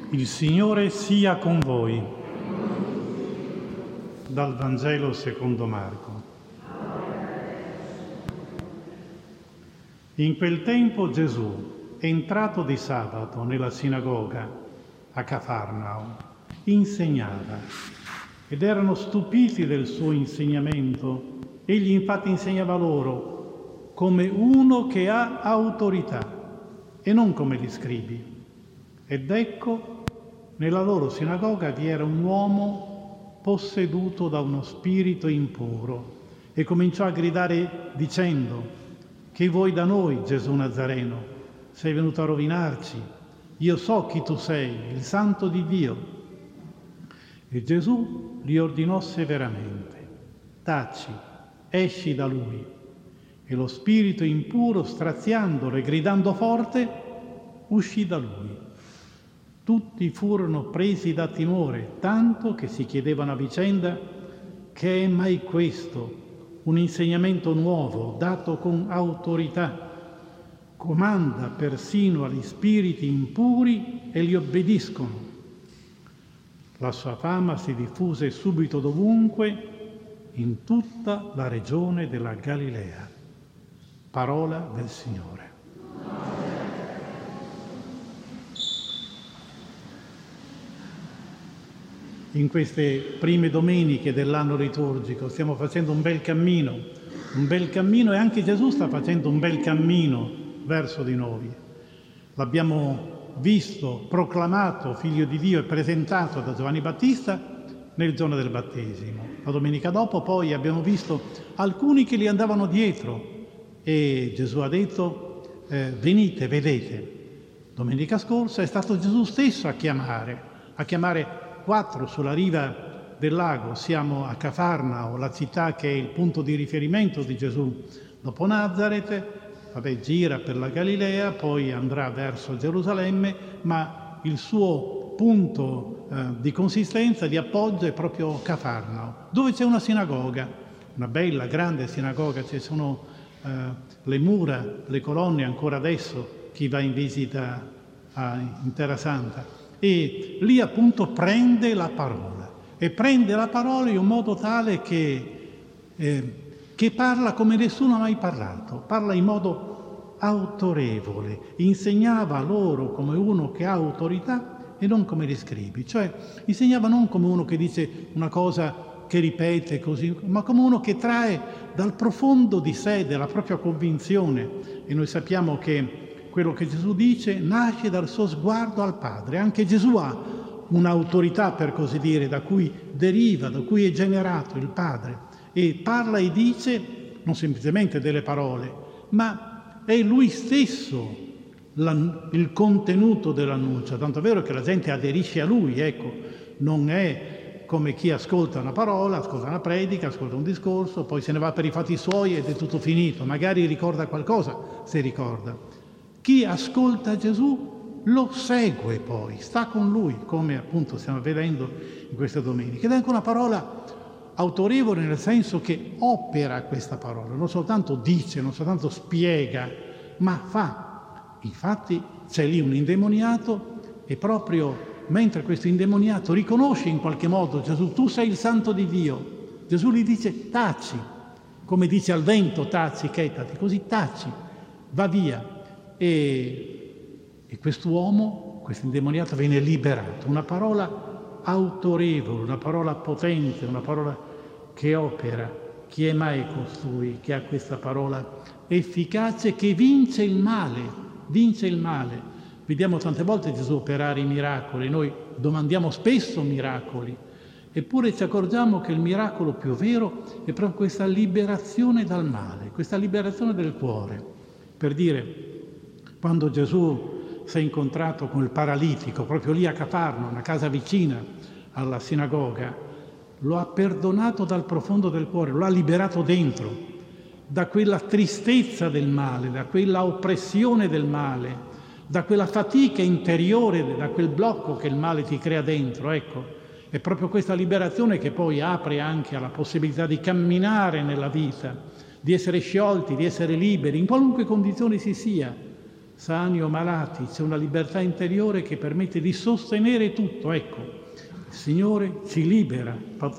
Il Signore sia con voi. Dal Vangelo secondo Marco. In quel tempo Gesù, entrato di sabato nella sinagoga a Cafarnao, insegnava ed erano stupiti del suo insegnamento. Egli infatti insegnava loro come uno che ha autorità e non come gli scribi. Ed ecco, nella loro sinagoga vi era un uomo posseduto da uno spirito impuro e cominciò a gridare dicendo: «Che vuoi da noi, Gesù Nazareno? Sei venuto a rovinarci? Io so chi tu sei, il Santo di Dio». E Gesù gli ordinò severamente: «Taci, esci da lui». E lo spirito impuro, straziandolo e gridando forte, uscì da lui. Tutti furono presi da timore, tanto che si chiedevano a vicenda: che è mai questo? Un insegnamento nuovo, dato con autorità. Comanda persino agli spiriti impuri e li obbediscono. La sua fama si diffuse subito dovunque, in tutta la regione della Galilea. Parola del Signore. In queste prime domeniche dell'anno liturgico stiamo facendo un bel cammino e anche Gesù sta facendo un bel cammino verso di noi. L'abbiamo visto, proclamato Figlio di Dio e presentato da Giovanni Battista nel giorno del battesimo. La domenica dopo poi abbiamo visto alcuni che gli andavano dietro e Gesù ha detto: venite, vedete. Domenica scorsa è stato Gesù stesso a chiamare 4 sulla riva del lago. Siamo a Cafarnao, la città che è il punto di riferimento di Gesù. Dopo Nazareth, gira per la Galilea, poi andrà verso Gerusalemme, ma il suo punto di consistenza, di appoggio è proprio Cafarnao, dove c'è una sinagoga, una bella, grande sinagoga. Ci sono le mura, le colonne ancora adesso, chi va in visita in Terra Santa. E lì appunto prende la parola in un modo tale che parla come nessuno ha mai parlato, parla in modo autorevole, insegnava loro come uno che ha autorità e non come gli scribi, cioè insegnava non come uno che dice una cosa che ripete così, ma come uno che trae dal profondo di sé, della propria convinzione. E noi sappiamo che quello che Gesù dice nasce dal suo sguardo al Padre. Anche Gesù ha un'autorità, per così dire, da cui deriva, da cui è generato il Padre. E parla e dice non semplicemente delle parole, ma è Lui stesso il contenuto dell'annuncio. Tanto è vero che la gente aderisce a Lui, non è come chi ascolta una parola, ascolta una predica, ascolta un discorso, poi se ne va per i fatti suoi ed è tutto finito. Magari ricorda qualcosa, se ricorda. Chi ascolta Gesù lo segue poi, sta con Lui, come appunto stiamo vedendo in queste domeniche. Ed è anche una parola autorevole, nel senso che opera questa parola, non soltanto dice, non soltanto spiega, ma fa. Infatti c'è lì un indemoniato e proprio mentre questo indemoniato riconosce in qualche modo Gesù: tu sei il Santo di Dio, Gesù gli dice: taci, come dice al vento: taci, chetati, così taci, va via. E quest'uomo, questo indemoniato, viene liberato. Una parola autorevole, una parola potente, una parola che opera. Chi è mai costui che ha questa parola efficace che vince il male? Vince il male. Vediamo tante volte Gesù operare i miracoli, noi domandiamo spesso miracoli, eppure ci accorgiamo che il miracolo più vero è proprio questa liberazione dal male, questa liberazione del cuore. Per dire, quando Gesù si è incontrato con il paralitico, proprio lì a Cafarno, una casa vicina alla sinagoga, lo ha perdonato dal profondo del cuore, lo ha liberato dentro, da quella tristezza del male, da quella oppressione del male, da quella fatica interiore, da quel blocco che il male ti crea dentro. È proprio questa liberazione che poi apre anche alla possibilità di camminare nella vita, di essere sciolti, di essere liberi, in qualunque condizione si sia. sani o malati, c'è una libertà interiore che permette di sostenere tutto. Ecco, il Signore ci libera.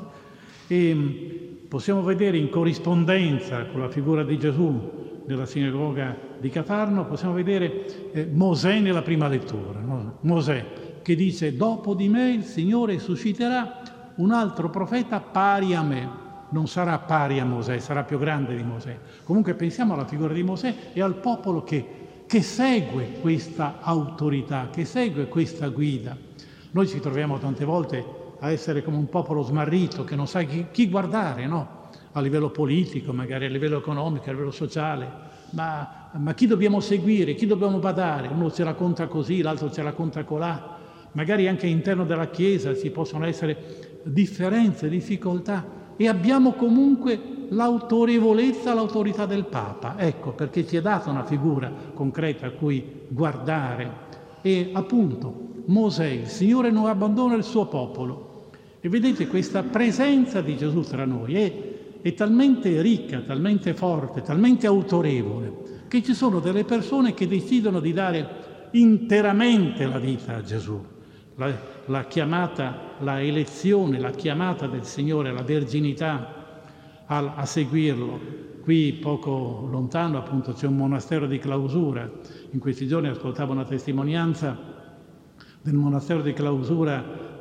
E possiamo vedere in corrispondenza con la figura di Gesù nella sinagoga di Cafarno, possiamo vedere Mosè nella prima lettura, no? Mosè che dice: dopo di me il Signore susciterà un altro profeta pari a me. Non sarà pari a Mosè, sarà più grande di Mosè. Comunque pensiamo alla figura di Mosè e al popolo che segue questa autorità, che segue questa guida. Noi ci troviamo tante volte a essere come un popolo smarrito che non sa chi guardare, no? A livello politico, magari a livello economico, a livello sociale. Ma chi dobbiamo seguire, chi dobbiamo badare? Uno ce la conta così, l'altro ce la conta colà. Magari anche all'interno della Chiesa ci possono essere differenze, difficoltà. E abbiamo comunque l'autorevolezza, l'autorità del Papa. Ecco, perché ci è data una figura concreta a cui guardare. E appunto, Mosè, il Signore non abbandona il suo popolo. E vedete, questa presenza di Gesù tra noi è talmente ricca, talmente forte, talmente autorevole, che ci sono delle persone che decidono di dare interamente la vita a Gesù. La chiamata, la elezione, la chiamata del Signore, la verginità a seguirlo. Qui poco lontano appunto c'è un monastero di clausura. In questi giorni ascoltavo una testimonianza del monastero di clausura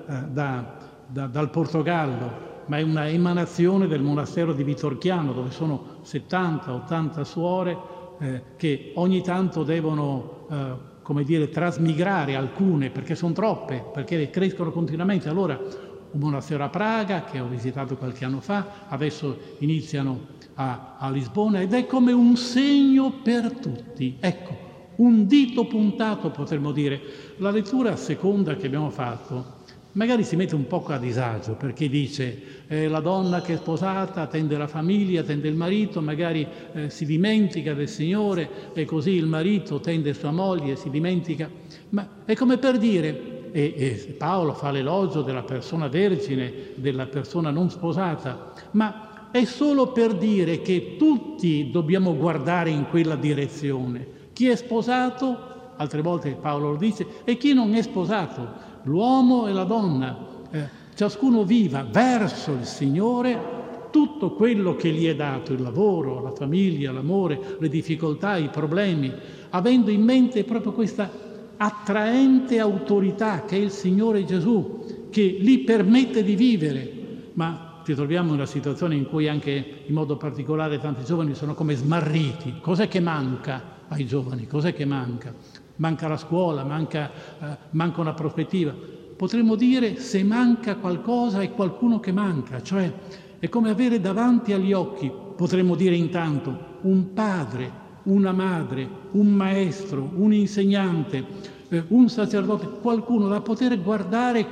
dal Portogallo, ma è una emanazione del monastero di Vitorchiano, dove sono 70-80 suore che ogni tanto devono trasmigrare alcune, perché sono troppe, perché crescono continuamente. Allora, un monastero a Praga, che ho visitato qualche anno fa, adesso iniziano a Lisbona, ed è come un segno per tutti. Ecco, un dito puntato, potremmo dire. La lettura seconda che abbiamo fatto magari si mette un poco a disagio, perché dice la donna che è sposata tende la famiglia, tende il marito, magari si dimentica del Signore, e così il marito tende sua moglie, si dimentica. Ma è come per dire, e Paolo fa l'elogio della persona vergine, della persona non sposata, ma è solo per dire che tutti dobbiamo guardare in quella direzione. Chi è sposato, altre volte Paolo lo dice, e chi non è sposato. L'uomo e la donna, ciascuno viva verso il Signore tutto quello che gli è dato, il lavoro, la famiglia, l'amore, le difficoltà, i problemi, avendo in mente proprio questa attraente autorità che è il Signore Gesù, che li permette di vivere. Ma ci troviamo in una situazione in cui anche in modo particolare tanti giovani sono come smarriti. Cos'è che manca ai giovani? Cos'è che manca? Manca la scuola, manca una prospettiva. Potremmo dire, se manca qualcosa è qualcuno che manca, cioè è come avere davanti agli occhi, potremmo dire intanto, un padre, una madre, un maestro, un insegnante, un sacerdote, qualcuno da poter guardare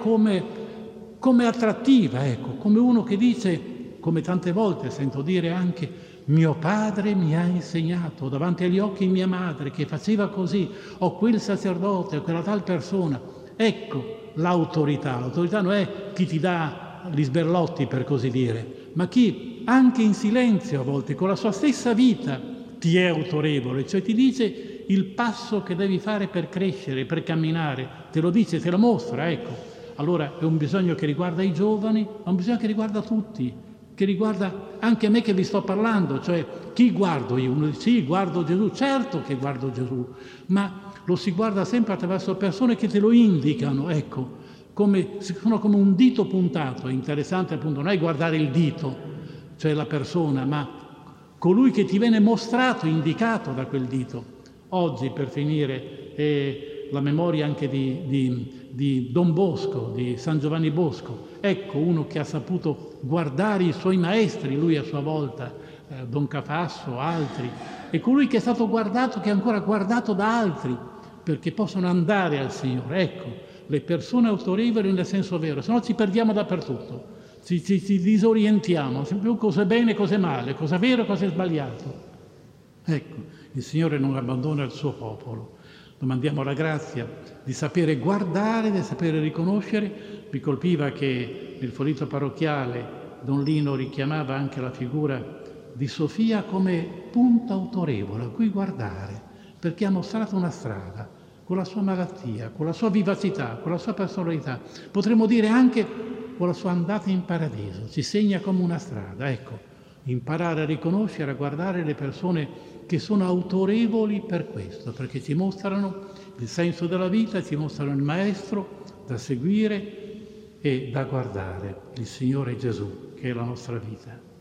come attrattiva, ecco, come uno che dice, come tante volte sento dire anche: mio padre mi ha insegnato, davanti agli occhi mia madre che faceva così, o quel sacerdote, o quella tal persona. Ecco l'autorità. L'autorità non è chi ti dà gli sberlotti, per così dire, ma chi anche in silenzio a volte, con la sua stessa vita, ti è autorevole, cioè ti dice il passo che devi fare per crescere, per camminare, te lo dice, te lo mostra, ecco. Allora è un bisogno che riguarda i giovani, ma un bisogno che riguarda tutti, che riguarda anche me che vi sto parlando, cioè chi guardo io? Uno dice sì, guardo Gesù, certo che guardo Gesù, ma lo si guarda sempre attraverso persone che te lo indicano, ecco, sono come un dito puntato. È interessante appunto, non è guardare il dito, cioè la persona, ma colui che ti viene mostrato, indicato da quel dito. Oggi, per finire, è la memoria anche di Don Bosco, di San Giovanni Bosco. Ecco uno che ha saputo guardare i suoi maestri, lui a sua volta, Don Cafasso, altri, e colui che è stato guardato, che è ancora guardato da altri, perché possono andare al Signore. Ecco, le persone autorevoli nel senso vero, se no ci perdiamo dappertutto, ci disorientiamo, sempre più cosa è bene, cosa è male, cosa è vero, cosa è sbagliato. Ecco, il Signore non abbandona il suo popolo. Domandiamo la grazia di sapere guardare, di sapere riconoscere. Mi colpiva che nel folletto parrocchiale Don Lino richiamava anche la figura di Sofia come punto autorevole a cui guardare, perché ha mostrato una strada, con la sua malattia, con la sua vivacità, con la sua personalità, potremmo dire anche con la sua andata in paradiso, ci segna come una strada. Ecco, imparare a riconoscere, a guardare le persone che sono autorevoli per questo, perché ci mostrano il senso della vita, ci mostrano il Maestro da seguire e da guardare, il Signore Gesù, che è la nostra vita.